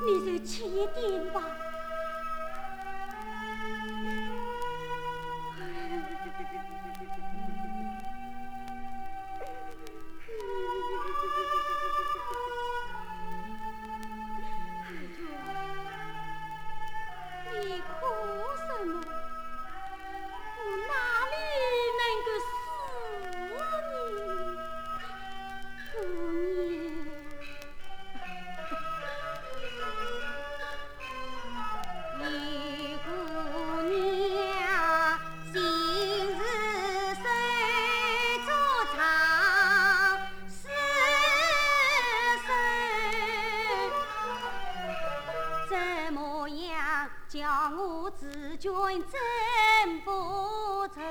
你就吃一点吧。你哭什么？我哪里能够死你？姑娘，你姑娘心事虽作长世深，怎么样叫我自君真不成？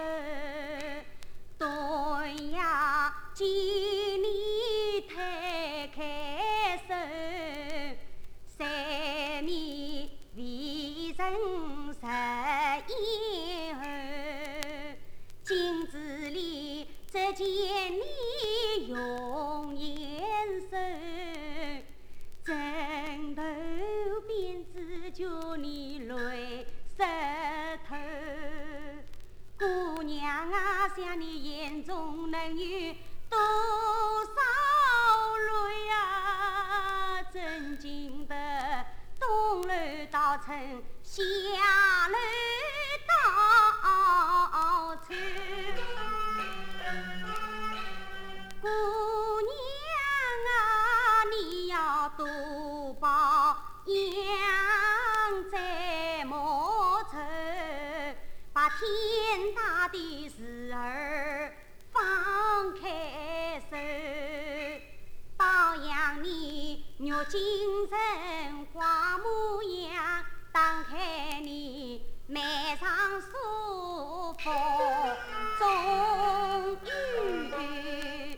对呀，见你摊开手，三面为人实言后，镜子里只见你容颜瘦，枕头边只叫你泪湿透。姑娘啊，想你眼中能有多少泪啊？真经得东楼到城，下楼到村。姑娘啊，你要多保养在莫愁，把天大的事儿放开手，保养你肉精神花模样，打开你满上舒服，终于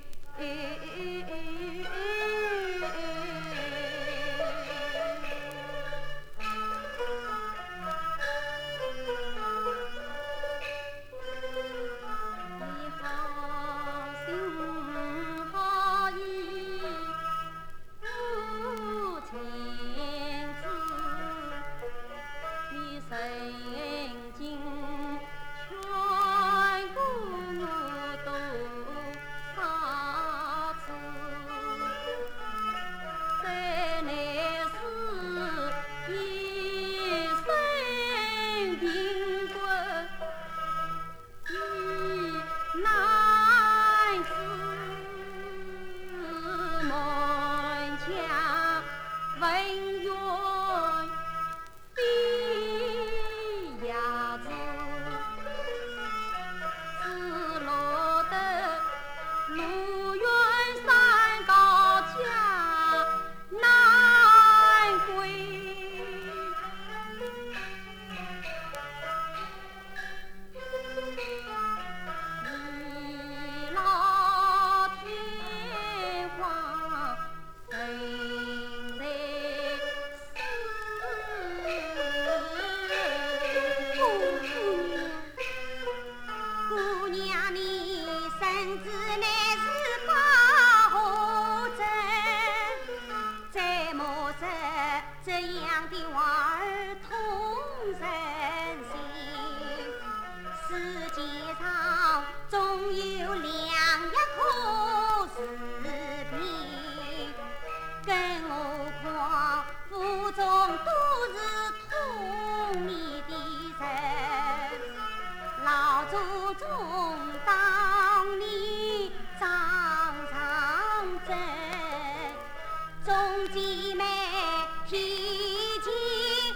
中姐妹提起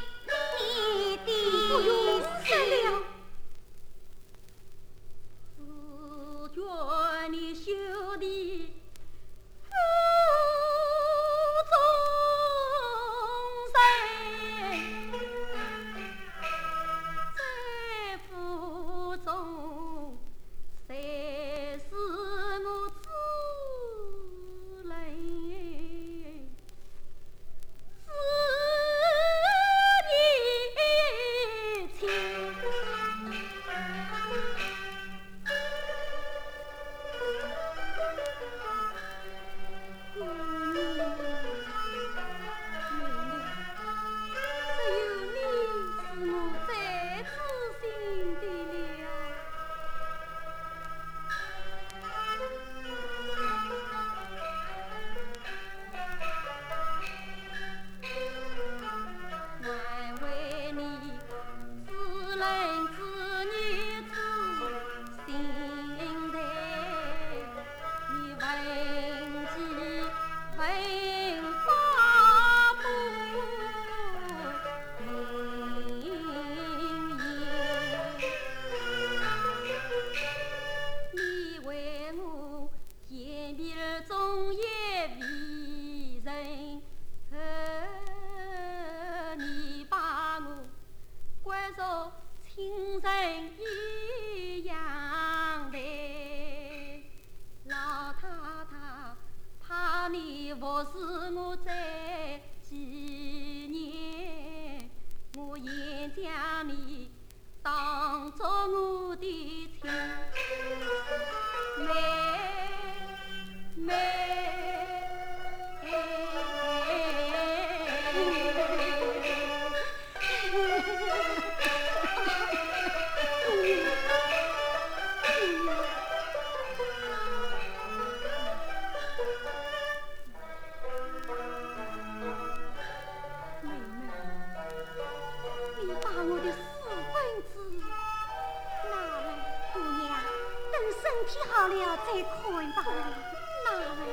了再看吧。 哪位？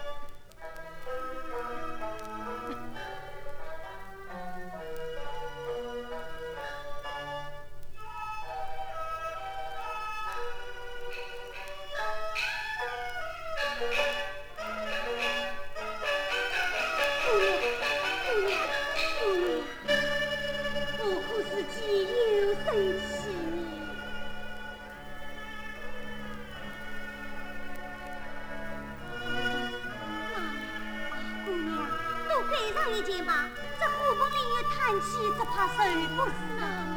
叹气，只怕受不死啊！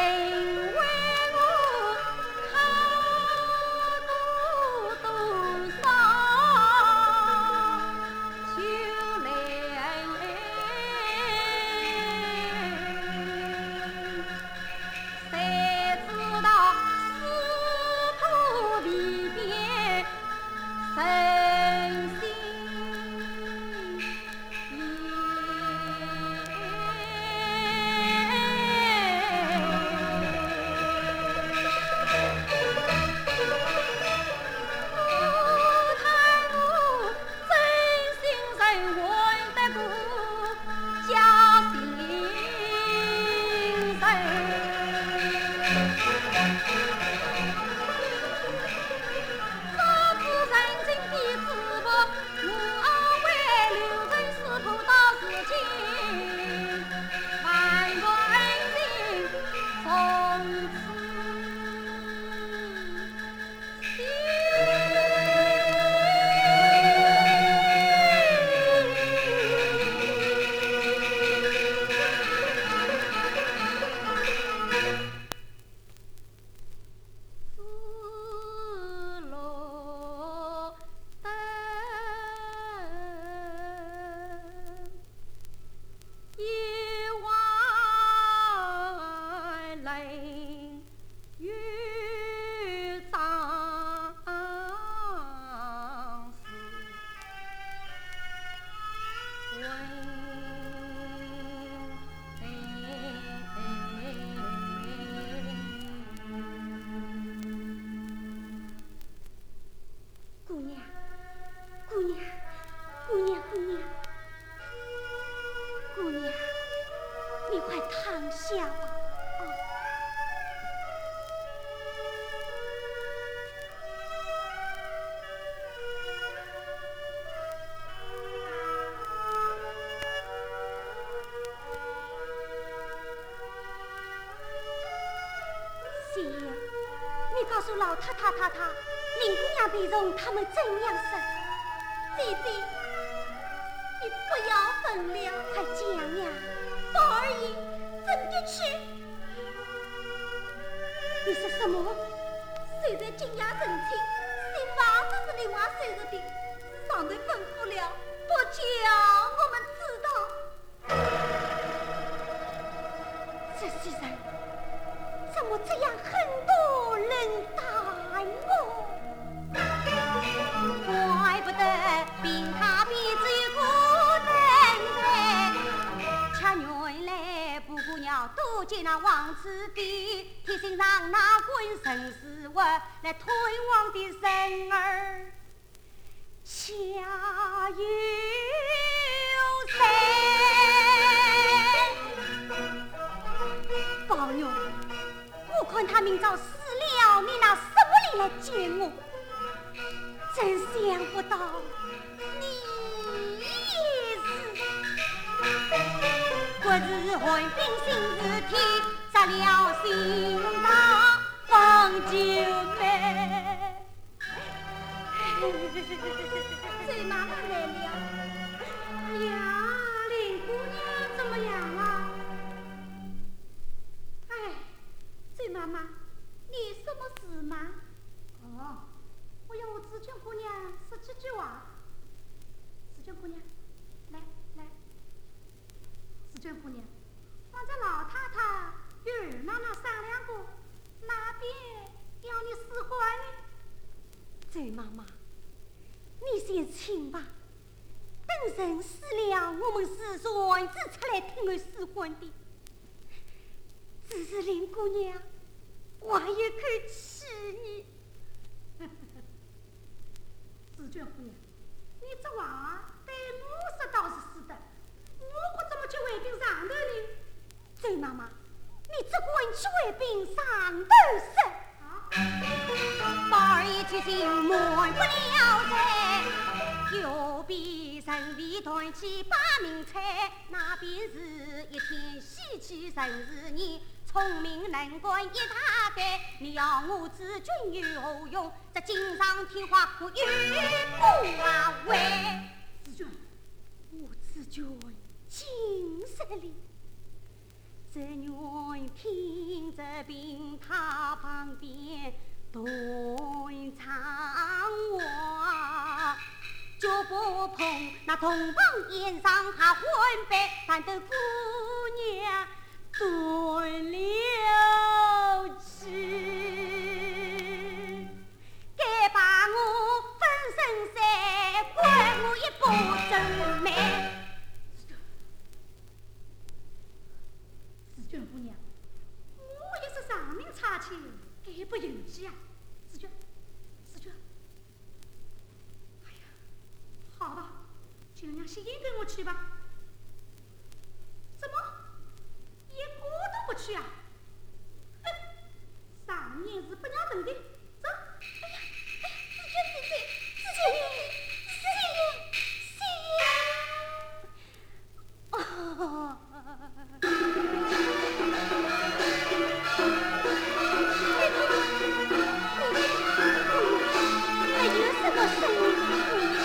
告诉老太太林姑娘被容他们怎样生？姐姐，你不要分了，快讲呀！宝儿姨怎的去？你说什么？虽然惊讶神情，心房子是另外收拾的，上头吩咐了，不叫我们知道。这些人怎么这样很多人打我？怪不得病他鼻子有个人的，恰原来布姑娘都见那王子的，提醒让那滚神使我来推王的生儿，恰有谁？宝玉，我看他明早死了，你拿什么来见我？真想不到，你也是。昨日患病新日体，砸了心大放九妹。崔妈妈来了。呀，林姑娘怎么样了？哎，崔妈妈，你什么事吗？哦，我要我紫娟姑娘说几句话。紫娟姑娘，来，紫娟姑娘，放在老太太与二妈妈商量过，哪边要你使唤呢？崔妈妈，你先请吧，等人死了，我们是孙子出来听我使唤的。只是林姑娘，我也可以气你。紫娟姑娘，你这话对我说倒是是的，我可怎么去为兵上头呢？周妈妈，你只管去为兵上头噻。宝儿一去心瞒不了噻，右边神为团起把名菜，那边是一天喜气神是你。聪明能干一大概，你要我紫娟有何用？这锦上添花我有不为。紫娟，我紫娟尽失礼。 这女听着病榻旁边断肠话，脚不碰那同房檐上还昏白，但得姑娘断了气，该把我分身散，还我一把真美。 紫娟姑娘，我也是上门差遣，该不有气啊！紫娟，紫娟，哎呀，好吧，就让先跟我去吧。怎么，一个都不去啊？哼，上年是不让等的，走！哎呀， 哦。还有什么声音？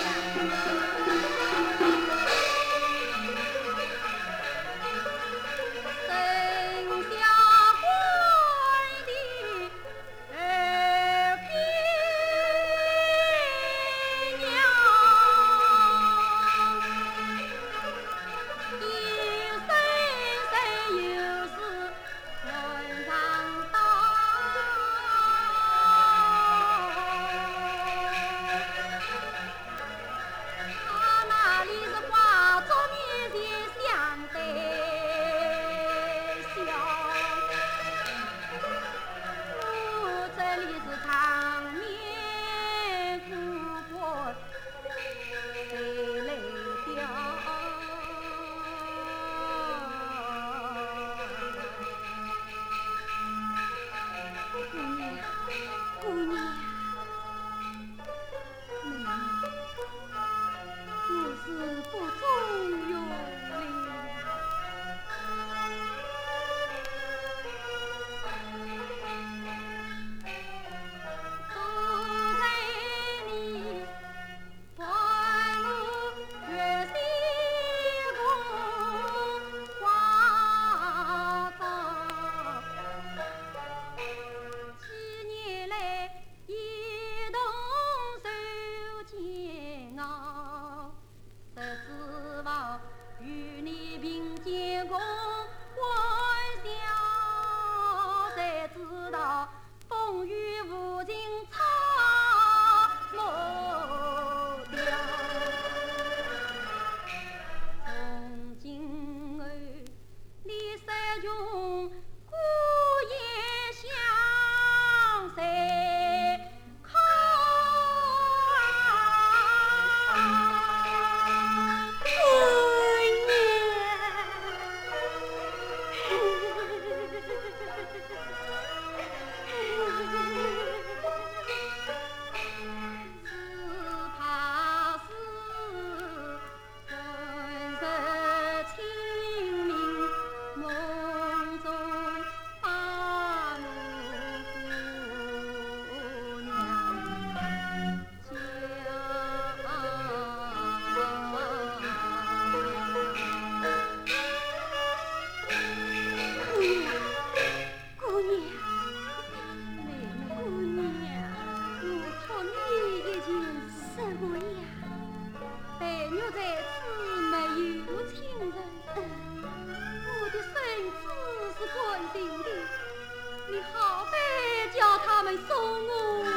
你好歹叫他们送我